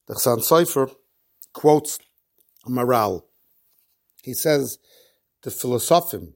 The Chasan Sofer quotes a Maral. He says the philosophers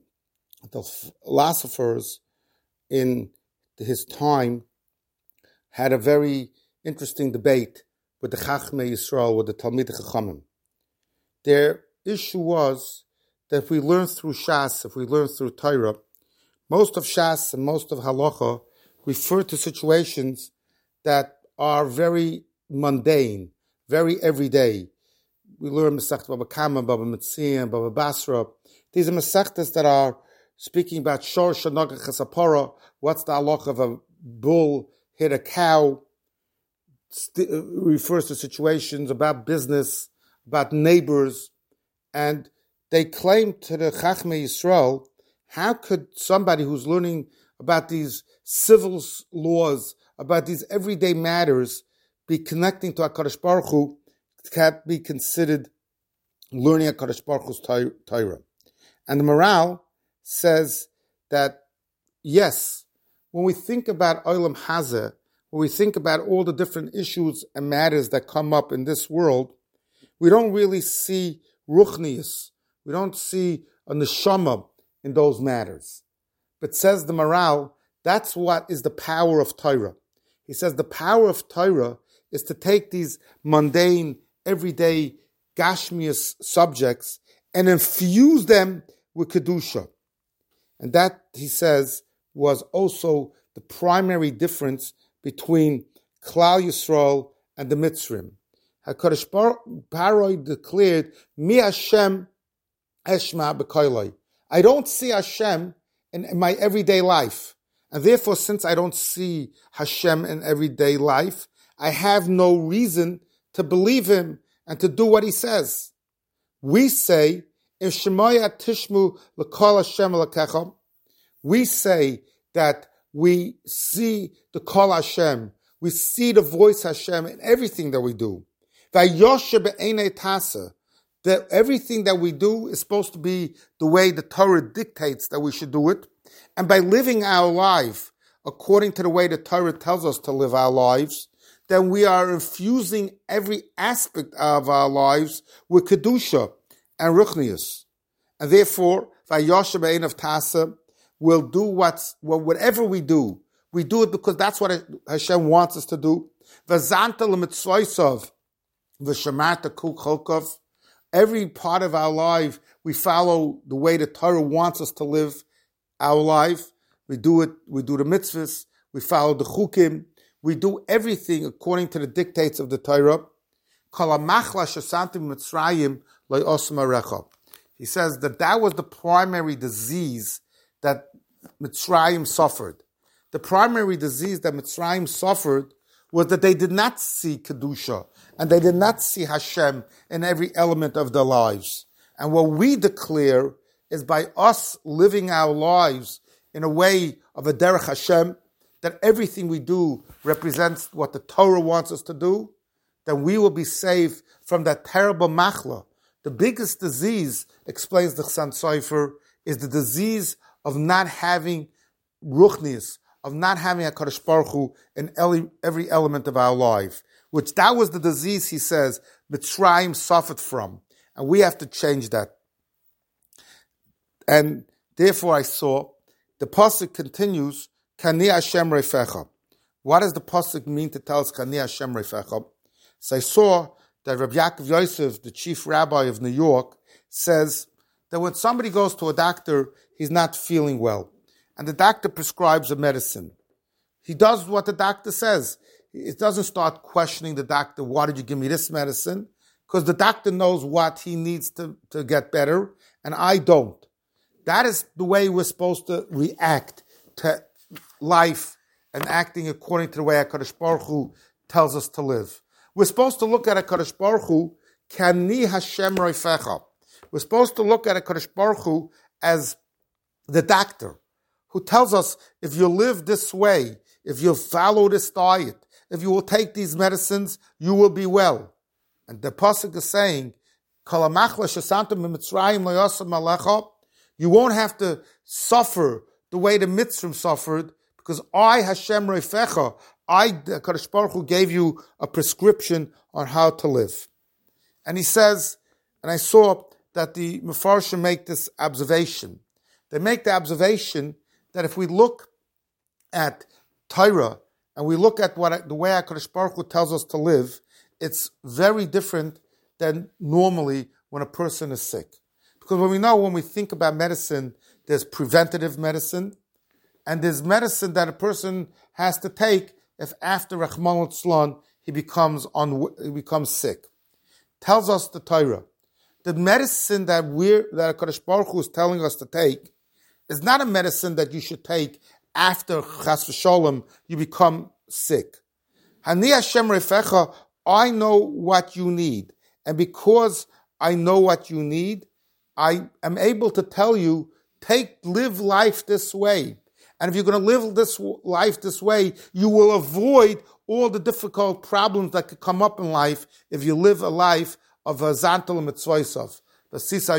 in his time had a very interesting debate with the Chachmei Yisrael, with the Talmidei Chachamim. Their issue was that if we learn through Shas, if we learn through Torah, most of Shas and most of Halacha refer to situations that are very mundane, very everyday. We learn Masechta Baba Kama, Baba Metzia, Baba Basra. These are Masechtas that are speaking about Shor Shanagach Chasapara, what's the halacha of a bull hit a cow, refers to situations about business, about neighbors, and they claim to the Chachmei Yisrael, how could somebody who's learning about these civil laws, about these everyday matters, be connecting to HaKadosh Baruch Hu, can't be considered learning HaKadosh Baruch Hu's Torah. And the Maral says that, yes, when we think about Olam Hazeh, when we think about all the different issues and matters that come up in this world, we don't really see ruchnius. We don't see a neshama in those matters. But says the Maral, that's what is the power of Torah. He says the power of Torah is to take these mundane, everyday, gashmius subjects and infuse them with Kedusha. And that, he says, was also the primary difference between Klal Yisrael and the Mitzrim. HaKadosh Baruch declared, Mi Hashem Eshma B'Koilai. I don't see Hashem in my everyday life. And therefore, since I don't see Hashem in everyday life, I have no reason to believe him and to do what he says. We say, if Shemaya Tishmu L'Kol Hashem L'Kecha, we say that we see the Kol Hashem, we see the voice Hashem in everything that we do. Vayoshe be'enei tasa, that everything that we do is supposed to be the way the Torah dictates that we should do it. And by living our life according to the way the Torah tells us to live our lives, then we are infusing every aspect of our lives with Kedusha and Ruchnius. And therefore, Vayoshe be'enei tasa, we'll do whatever we do it because that's what Hashem wants us to do. V'zanta l'mitzvosav v'shamarta kol cholkov. Every part of our life, we follow the way the Torah wants us to live our life. We do it. We do the mitzvahs. We follow the chukim. We do everything according to the dictates of the Torah. Kol hamachla shesantim mitzrayim lo'osem arecha. He says that was the primary disease that Mitzrayim suffered. The primary disease that Mitzrayim suffered was that they did not see Kedusha and they did not see Hashem in every element of their lives. And what we declare is by us living our lives in a way of a derech Hashem, that everything we do represents what the Torah wants us to do, then we will be saved from that terrible machla. The biggest disease, explains the Chasan Sofer, is the disease of not having ruchnius, of not having HaKadosh Baruch Hu in every element of our life. Which that was the disease, he says, Mitzrayim suffered from. And we have to change that. And therefore I saw, the Pasuk continues, Kani Hashem Refecha. What does the Pasuk mean to tell us Kani Hashem Refecha? So I saw that Rabbi Yaakov Yosef, the chief rabbi of New York, says that when somebody goes to a doctor, he's not feeling well, and the doctor prescribes a medicine. He does what the doctor says. It doesn't start questioning the doctor, why did you give me this medicine? Because the doctor knows what he needs to get better, and I don't. That is the way we're supposed to react to life and acting according to the way HaKadosh Baruch Hu tells us to live. We're supposed to look at HaKadosh Baruch Hu, Kani Hashem Reifecha. We're supposed to look at HaKadosh Baruch Hu as the doctor who tells us, if you live this way, if you follow this diet, if you will take these medicines, you will be well. And the Pasuk is saying, you won't have to suffer the way the Mitzrim suffered, because I, Hashem Reifecha, the Kadosh Baruch Hu gave you a prescription on how to live. And he says, and I saw that the Mefarshim make this observation. They make the observation that if we look at Torah and we look at the way HaKadosh Baruch Hu tells us to live, it's very different than normally when a person is sick. Because when we think about medicine, there's preventative medicine, and there's medicine that a person has to take if after Rachmana litzlan he becomes sick. Tells us the Torah. The medicine that HaKadosh Baruch Hu is telling us to take is not a medicine that you should take after Chas v'Sholem you become sick. Hani Hashem Refecha, I know what you need. And because I know what you need, I am able to tell you, live life this way. And if you're going to live this life this way, you will avoid all the difficult problems that could come up in life if you live a life of Zantel Mitzvaysav. That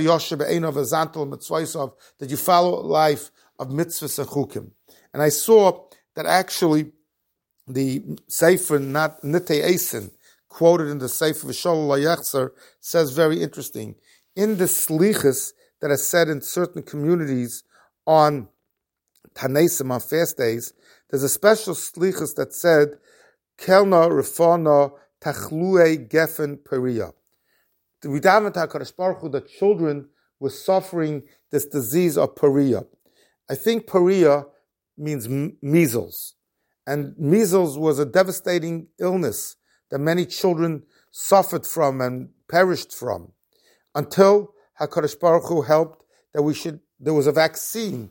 you follow a life of mitzvahs and chukim. And I saw that actually the Sefer Nitei Eisen, quoted in the Sefer V'Sholol Yachzer, says very interesting. In the slichus that is said in certain communities on Tanesim, on fast days, there's a special slichus that said, Kelna Rifana Tachlue Gefen Peria. We daven to HaKadosh Baruch Hu that children were suffering this disease of Peria. I think Peria means measles. And measles was a devastating illness that many children suffered from and perished from. Until HaKadosh Baruch Hu helped that there was a vaccine,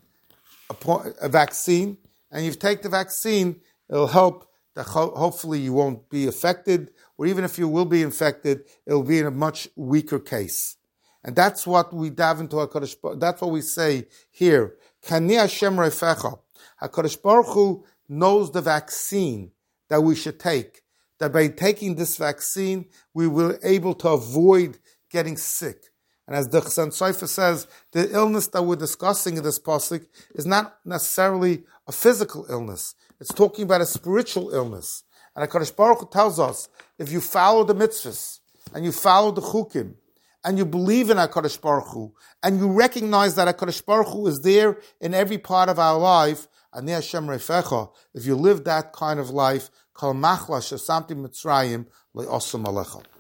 and you take the vaccine, it'll help that hopefully you won't be affected, or even if you will be infected, it'll be in a much weaker case. And that's what we daven to HaKadosh Baruch Hu. That's what we say here. Kani Hashem Refecha. HaKadosh Baruch Hu knows the vaccine that we should take. That by taking this vaccine, we will be able to avoid getting sick. And as the Chasan Sofer says, the illness that we're discussing in this pasuk is not necessarily a physical illness. It's talking about a spiritual illness. And HaKadosh Baruch Hu tells us, if you follow the mitzvahs, and you follow the chukim, and you believe in HaKadosh Baruch Hu, and you recognize that HaKadosh Baruch Hu is there in every part of our life, Ani Hashem Refecha, if you live that kind of life, Kol Machla Shesamti Mitzrayim Le'osam Alecha.